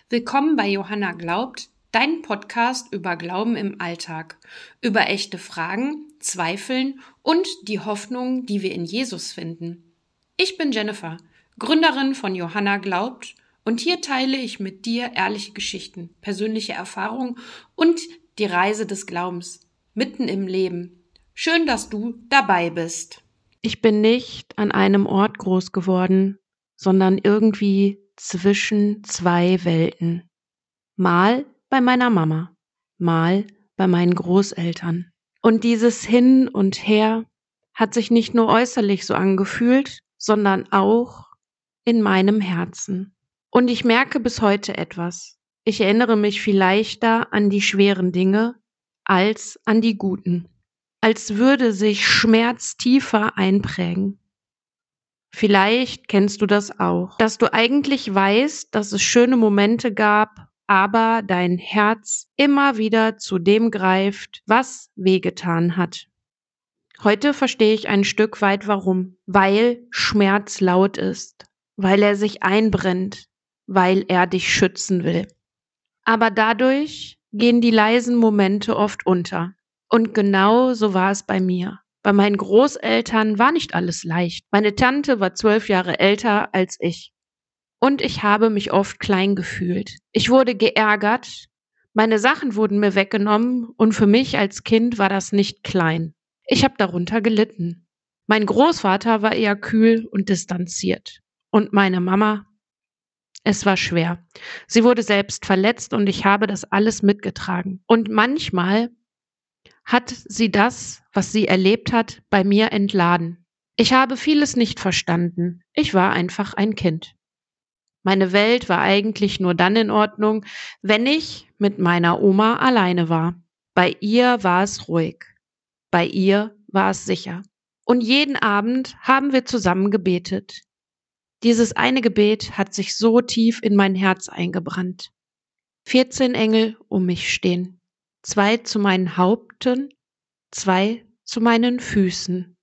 Willkommen bei Johanna glaubt, dein Podcast über Glauben im Alltag, über echte Fragen, Zweifeln und die Hoffnung, die wir in Jesus finden. Ich bin Jennifer, Gründerin von Johanna glaubt, und hier teile ich mit dir ehrliche Geschichten, persönliche Erfahrungen und die Reise des Glaubens mitten im Leben. Schön, dass du dabei bist. Ich bin nicht an einem Ort groß geworden, sondern irgendwie zwischen zwei Welten. Mal bei meiner Mama, mal bei meinen Großeltern. Und dieses Hin und Her hat sich nicht nur äußerlich so angefühlt, sondern auch in meinem Herzen. Und ich merke bis heute etwas. Ich erinnere mich viel leichter an die schweren Dinge als an die guten. Als würde sich Schmerz tiefer einprägen. Vielleicht kennst du das auch, dass du eigentlich weißt, dass es schöne Momente gab, aber dein Herz immer wieder zu dem greift, was wehgetan hat. Heute verstehe ich ein Stück weit warum. Weil Schmerz laut ist, weil er sich einbrennt, weil er dich schützen will. Aber dadurch gehen die leisen Momente oft unter. Und genau so war es bei mir. Bei meinen Großeltern war nicht alles leicht. Meine Tante war 12 Jahre älter als ich. Und ich habe mich oft klein gefühlt. Ich wurde geärgert, meine Sachen wurden mir weggenommen und für mich als Kind war das nicht klein. Ich habe darunter gelitten. Mein Großvater war eher kühl und distanziert. Und meine Mama, es war schwer. Sie wurde selbst verletzt und ich habe das alles mitgetragen. Und manchmal hat sie das, was sie erlebt hat, bei mir entladen. Ich habe vieles nicht verstanden. Ich war einfach ein Kind. Meine Welt war eigentlich nur dann in Ordnung, wenn ich mit meiner Oma alleine war. Bei ihr war es ruhig. Bei ihr war es sicher. Und jeden Abend haben wir zusammen gebetet. Dieses eine Gebet hat sich so tief in mein Herz eingebrannt. 14 Engel um mich stehen. 2 zu meinen Haupten, 2 zu meinen Füßen,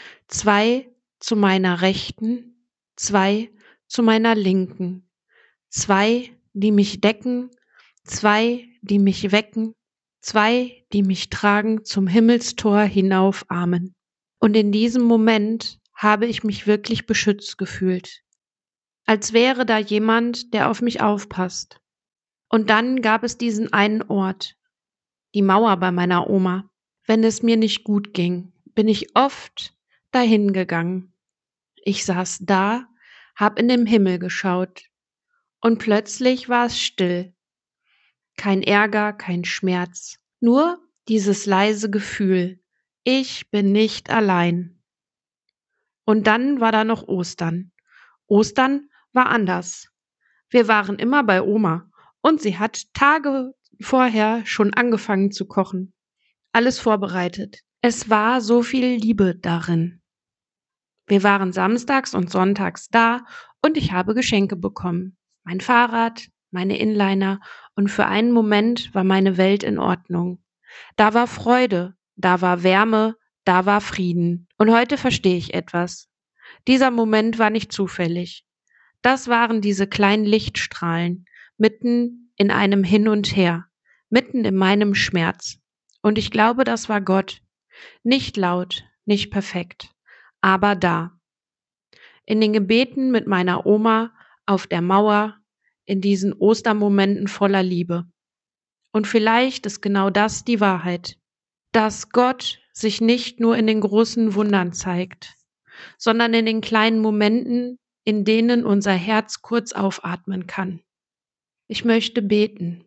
2 zu meiner Rechten, 2 zu meiner Linken, 2, die mich decken, 2, die mich wecken, 2, die mich tragen zum Himmelstor hinauf. Amen. Und in diesem Moment habe ich mich wirklich beschützt gefühlt, als wäre da jemand, der auf mich aufpasst. Und dann gab es diesen einen Ort, die Mauer bei meiner Oma. Wenn es mir nicht gut ging, bin ich oft dahin gegangen. Ich saß da, hab in den Himmel geschaut und plötzlich war es still. Kein Ärger, kein Schmerz, nur dieses leise Gefühl, ich bin nicht allein. Und dann war da noch Ostern. Ostern war anders. Wir waren immer bei Oma und sie hat Tage vorher schon angefangen zu kochen. Alles vorbereitet. Es war so viel Liebe darin. Wir waren samstags und sonntags da und ich habe Geschenke bekommen. Mein Fahrrad, meine Inliner und für einen Moment war meine Welt in Ordnung. Da war Freude, da war Wärme, da war Frieden. Und heute verstehe ich etwas. Dieser Moment war nicht zufällig. Das waren diese kleinen Lichtstrahlen, mitten in einem Hin und Her, mitten in meinem Schmerz. Und ich glaube, das war Gott. Nicht laut, nicht perfekt, aber da. In den Gebeten mit meiner Oma, auf der Mauer, in diesen Ostermomenten voller Liebe. Und vielleicht ist genau das die Wahrheit, dass Gott sich nicht nur in den großen Wundern zeigt, sondern in den kleinen Momenten, in denen unser Herz kurz aufatmen kann. Ich möchte beten.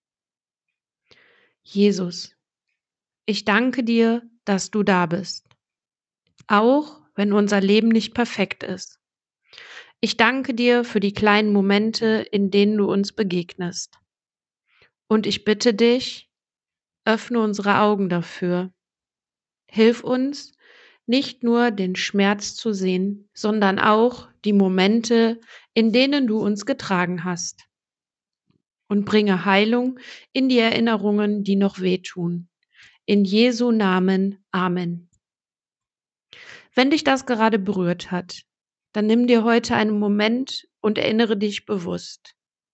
Jesus, ich danke dir, dass du da bist, auch wenn unser Leben nicht perfekt ist. Ich danke dir für die kleinen Momente, in denen du uns begegnest. Und ich bitte dich, öffne unsere Augen dafür. Hilf uns, nicht nur den Schmerz zu sehen, sondern auch die Momente, in denen du uns getragen hast. Und bringe Heilung in die Erinnerungen, die noch wehtun. In Jesu Namen. Amen. Wenn dich das gerade berührt hat, dann nimm dir heute einen Moment und erinnere dich bewusst.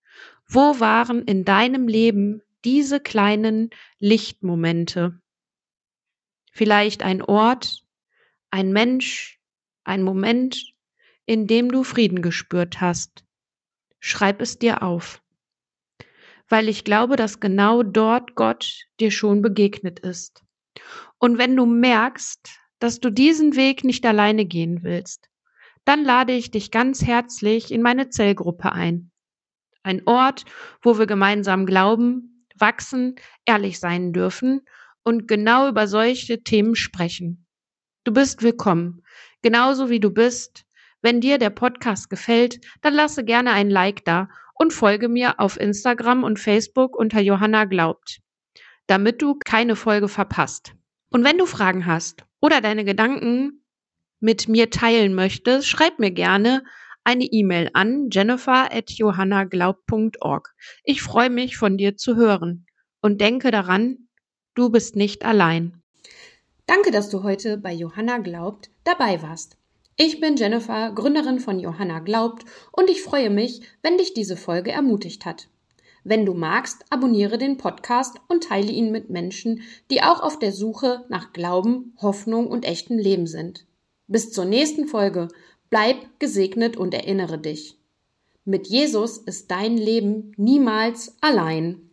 Wo waren in deinem Leben diese kleinen Lichtmomente? Vielleicht ein Ort, ein Mensch, ein Moment, in dem du Frieden gespürt hast. Schreib es dir auf, weil ich glaube, dass genau dort Gott dir schon begegnet ist. Und wenn du merkst, dass du diesen Weg nicht alleine gehen willst, dann lade ich dich ganz herzlich in meine Zellgruppe ein. Ein Ort, wo wir gemeinsam glauben, wachsen, ehrlich sein dürfen und genau über solche Themen sprechen. Du bist willkommen, genauso wie du bist. Wenn dir der Podcast gefällt, dann lasse gerne ein Like da und folge mir auf Instagram und Facebook unter Johanna Glaubt, damit du keine Folge verpasst. Und wenn du Fragen hast oder deine Gedanken mit mir teilen möchtest, schreib mir gerne eine E-Mail an jennifer@johannaglaub.org. Ich freue mich, von dir zu hören. Und denke daran, du bist nicht allein. Danke, dass du heute bei Johanna Glaubt dabei warst. Ich bin Jennifer, Gründerin von Johanna Glaubt, und ich freue mich, wenn dich diese Folge ermutigt hat. Wenn du magst, abonniere den Podcast und teile ihn mit Menschen, die auch auf der Suche nach Glauben, Hoffnung und echtem Leben sind. Bis zur nächsten Folge. Bleib gesegnet und erinnere dich. Mit Jesus ist dein Leben niemals allein.